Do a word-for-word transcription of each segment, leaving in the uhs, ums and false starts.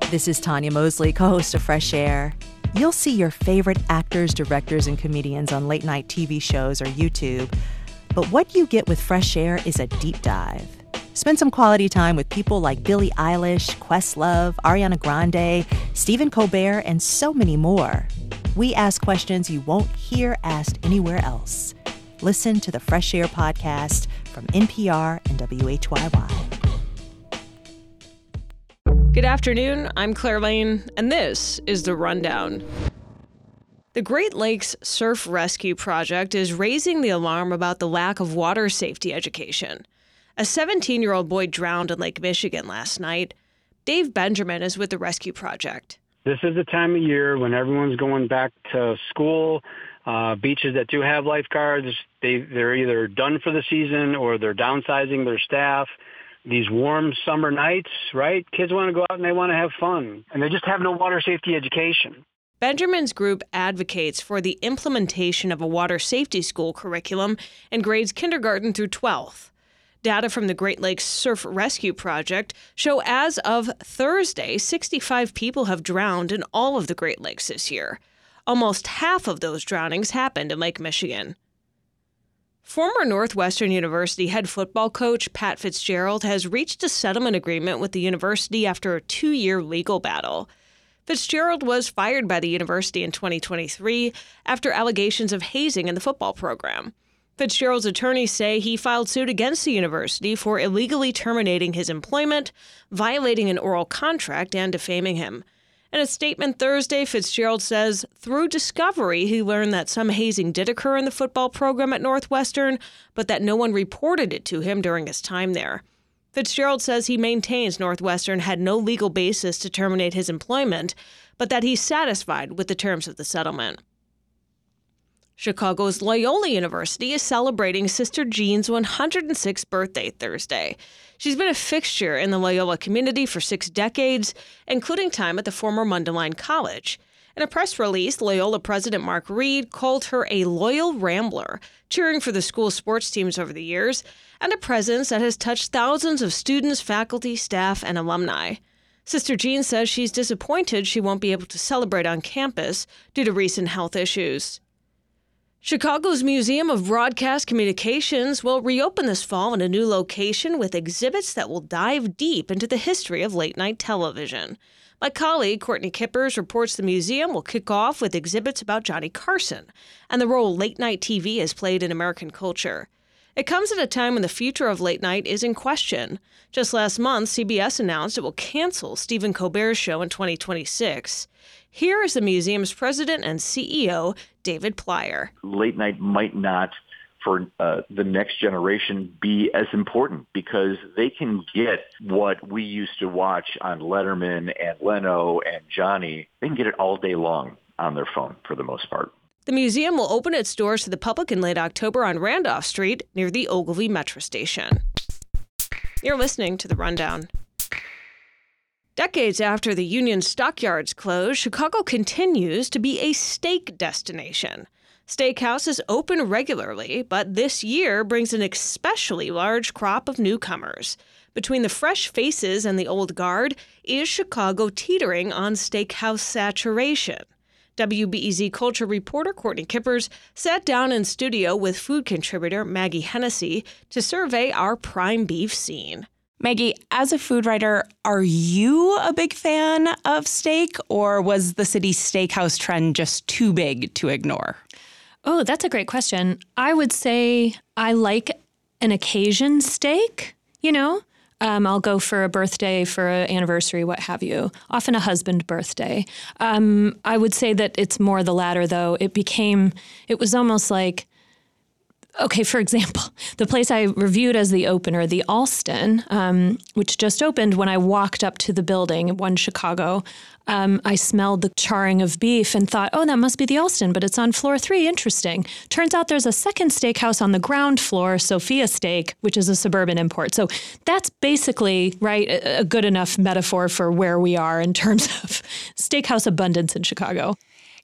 This is Tanya Mosley, co-host of Fresh Air. You'll see your favorite actors, directors, and comedians on late-night T V shows or YouTube. But what you get with Fresh Air is a deep dive. Spend some quality time with people like Billie Eilish, Questlove, Ariana Grande, Stephen Colbert, and so many more. We ask questions you won't hear asked anywhere else. Listen to the Fresh Air podcast from N P R and W H Y Y. Good afternoon, I'm Claire Lane, and this is The Rundown. The Great Lakes Surf Rescue Project is raising the alarm about the lack of water safety education. A seventeen-year-old boy drowned in Lake Michigan last night. Dave Benjamin is with the Rescue Project. This is the time of year when everyone's going back to school. Uh, beaches that do have lifeguards, they, they're either done for the season or they're downsizing their staff. These warm summer nights, right? Kids want to go out and they want to have fun. And they just have no water safety education. Benjamin's group advocates for the implementation of a water safety school curriculum in grades kindergarten through twelfth. Data from the Great Lakes Surf Rescue Project show as of Thursday, sixty-five people have drowned in all of the Great Lakes this year. Almost half of those drownings happened in Lake Michigan. Former Northwestern University head football coach Pat Fitzgerald has reached a settlement agreement with the university after a two-year legal battle. Fitzgerald was fired by the university in twenty twenty-three after allegations of hazing in the football program. Fitzgerald's attorneys say he filed suit against the university for illegally terminating his employment, violating an oral contract, and defaming him. In a statement Thursday, Fitzgerald says through discovery, he learned that some hazing did occur in the football program at Northwestern, but that no one reported it to him during his time there. Fitzgerald says he maintains Northwestern had no legal basis to terminate his employment, but that he's satisfied with the terms of the settlement. Chicago's Loyola University is celebrating Sister Jean's one hundred sixth birthday Thursday. She's been a fixture in the Loyola community for six decades, including time at the former Mundelein College. In a press release, Loyola President Mark Reed called her a loyal rambler, cheering for the school's sports teams over the years, and a presence that has touched thousands of students, faculty, staff, and alumni. Sister Jean says she's disappointed she won't be able to celebrate on campus due to recent health issues. Chicago's Museum of Broadcast Communications will reopen this fall in a new location with exhibits that will dive deep into the history of late-night television. My colleague, Courtney Kippers, reports the museum will kick off with exhibits about Johnny Carson and the role late-night T V has played in American culture. It comes at a time when the future of late night is in question. Just last month, C B S announced it will cancel Stephen Colbert's show in twenty twenty-six. Here is the museum's president and C E O, David Plyer. Late night might not, for uh, the next generation, be as important because they can get what we used to watch on Letterman and Leno and Johnny. They can get it all day long on their phone for the most part. The museum will open its doors to the public in late October on Randolph Street near the Ogilvie Metro Station. You're listening to The Rundown. Decades after the Union Stockyards closed, Chicago continues to be a steak destination. Steakhouses open regularly, but this year brings an especially large crop of newcomers. Between the fresh faces and the old guard, is Chicago teetering on steakhouse saturation? W B E Z culture reporter Courtney Kippers sat down in studio with food contributor Maggie Hennessy to survey our prime beef scene. Maggie, as a food writer, are you a big fan of steak, or was the city's steakhouse trend just too big to ignore? Oh, that's a great question. I would say I like an occasion steak, you know? Um, I'll go for a birthday, for an anniversary, what have you, often a husband birthday. Um, I would say that it's more the latter, though. It became, it was almost like, okay, for example, the place I reviewed as the opener, the Alston, um, which just opened, when I walked up to the building, One Chicago, um, I smelled the charring of beef and thought, oh, that must be the Alston, but it's on floor three. Interesting. Turns out there's a second steakhouse on the ground floor, Sophia Steak, which is a suburban import. So that's basically, right, a, a good enough metaphor for where we are in terms of steakhouse abundance in Chicago.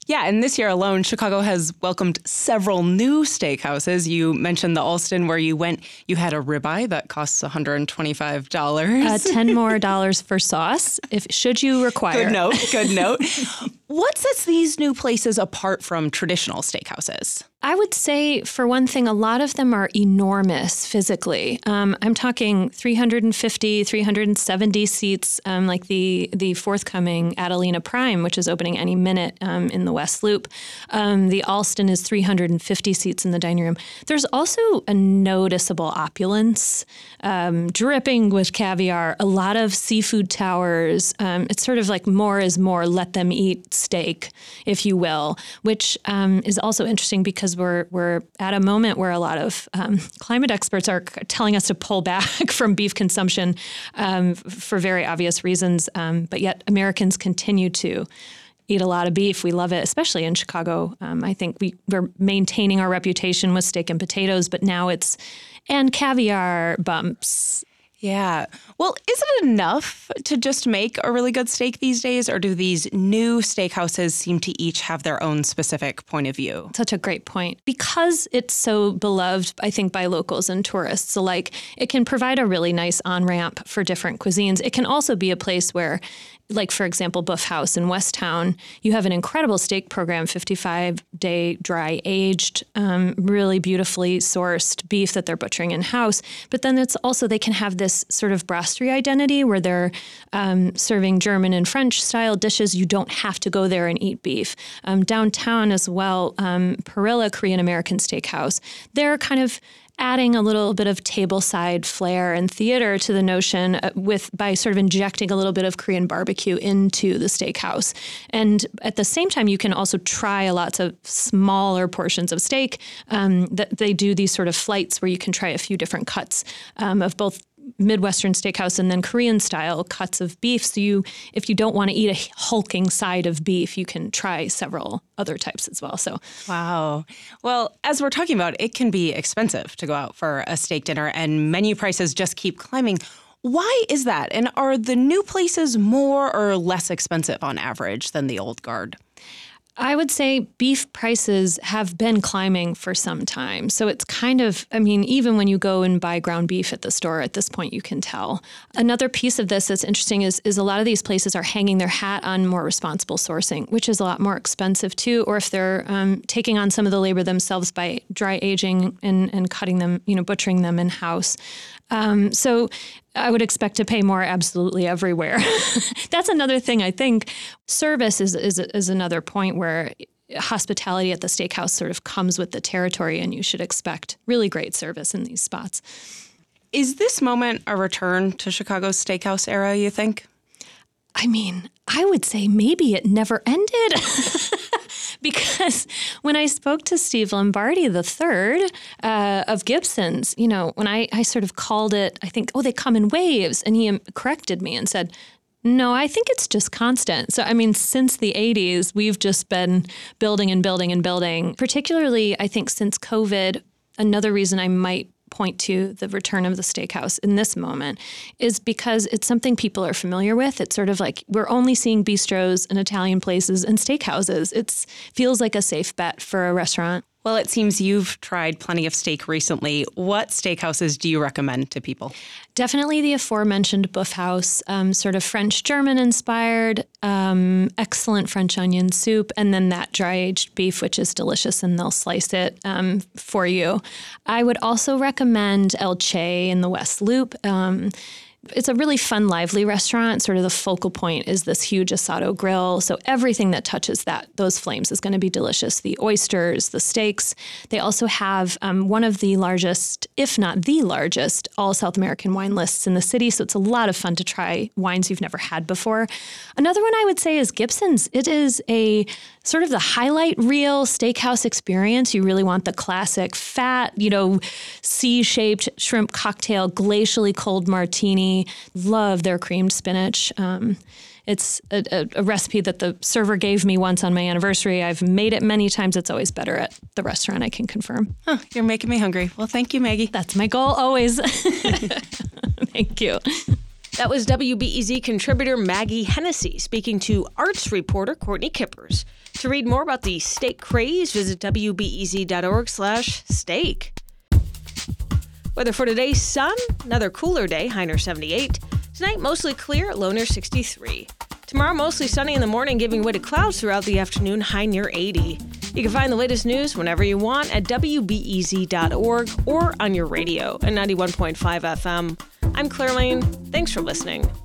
Yeah, and this year alone, Chicago has welcomed several new steakhouses. You mentioned the Alston, where you went. You had a ribeye that costs one hundred twenty-five dollars. Uh, ten more dollars for sauce, if should you require. Good note, good note. What sets these new places apart from traditional steakhouses? I would say, for one thing, a lot of them are enormous physically. Um, I'm talking three hundred fifty, three hundred seventy seats, um, like the the forthcoming Adelina Prime, which is opening any minute um, in the West Loop. Um, the Alston is three hundred fifty seats in the dining room. There's also a noticeable opulence, um, dripping with caviar, a lot of seafood towers. Um, it's sort of like more is more, let them eat steak, if you will, which um, is also interesting because we're we're at a moment where a lot of um, climate experts are telling us to pull back from beef consumption um, for very obvious reasons, um, but yet Americans continue to eat a lot of beef. We love it, especially in Chicago. Um, I think we, we're maintaining our reputation with steak and potatoes, but now it's, and caviar bumps. Yeah. Well, is it enough to just make a really good steak these days, or do these new steakhouses seem to each have their own specific point of view? Such a great point. Because it's so beloved, I think, by locals and tourists alike, it can provide a really nice on-ramp for different cuisines. It can also be a place where, like, for example, Buff House in Westtown, you have an incredible steak program, fifty-five day dry aged, um, really beautifully sourced beef that they're butchering in-house. But then it's also, they can have this sort of brasserie identity where they're um, serving German and French style dishes. You don't have to go there and eat beef. Um, downtown as well, um, Perilla Korean American Steakhouse, they're kind of adding a little bit of tableside flair and theater to the notion with by sort of injecting a little bit of Korean barbecue into the steakhouse. And at the same time, you can also try lots of smaller portions of steak. Um, that they do these sort of flights where you can try a few different cuts um, of both Midwestern steakhouse and then Korean style cuts of beef. So you, if you don't want to eat a hulking side of beef, you can try several other types as well. So, wow. Well, as we're talking about, it can be expensive to go out for a steak dinner, and menu prices just keep climbing. Why is that? And are the new places more or less expensive on average than the old guard? I would say beef prices have been climbing for some time. So it's kind of, I mean, even when you go and buy ground beef at the store at this point, you can tell. Another piece of this that's interesting is, is a lot of these places are hanging their hat on more responsible sourcing, which is a lot more expensive too. Or if they're um, taking on some of the labor themselves by dry aging and, and cutting them, you know, butchering them in-house. Um, so I would expect to pay more absolutely everywhere. That's another thing, I think. Service is, is is another point where hospitality at the steakhouse sort of comes with the territory, and you should expect really great service in these spots. Is this moment a return to Chicago's steakhouse era, you think? I mean, I would say maybe it never ended. Because when I spoke to Steve Lombardi the third uh, of Gibson's, you know, when I, I sort of called it, I think, oh, they come in waves. And he corrected me and said, no, I think it's just constant. So, I mean, since the eighties, we've just been building and building and building, particularly, I think, since COVID. Another reason I might point to the return of the steakhouse in this moment is because it's something people are familiar with. It's sort of like we're only seeing bistros and Italian places and steakhouses. It feels like a safe bet for a restaurant. Well, it seems you've tried plenty of steak recently. What steakhouses do you recommend to people? Definitely the aforementioned Buff House, um, sort of French-German inspired, um, excellent French onion soup, and then that dry-aged beef, which is delicious, and they'll slice it um, for you. I would also recommend El Che in the West Loop. Um, It's a really fun, lively restaurant. Sort of the focal point is this huge asado grill. So everything that touches that those flames is going to be delicious. The oysters, the steaks. They also have um, one of the largest, if not the largest, all South American wine lists in the city. So it's a lot of fun to try wines you've never had before. Another one I would say is Gibson's. It is a sort of the highlight reel steakhouse experience. You really want the classic fat, you know, C-shaped shrimp cocktail, glacially cold martini. Love their creamed spinach. Um, it's a, a, a recipe that the server gave me once on my anniversary. I've made it many times. It's always better at the restaurant, I can confirm. Huh, you're making me hungry. Well, thank you, Maggie. That's my goal always. Thank you. That was W B E Z contributor Maggie Hennessy speaking to arts reporter Courtney Kippers. To read more about the steak craze, visit W B E Z dot org slash steak. Weather for today, sun, another cooler day, high near seventy-eight. Tonight, mostly clear, low near sixty-three. Tomorrow, mostly sunny in the morning, giving way to clouds throughout the afternoon, high near eighty. You can find the latest news whenever you want at W B E Z dot org or on your radio at ninety-one point five F M. I'm Claire Lane. Thanks for listening.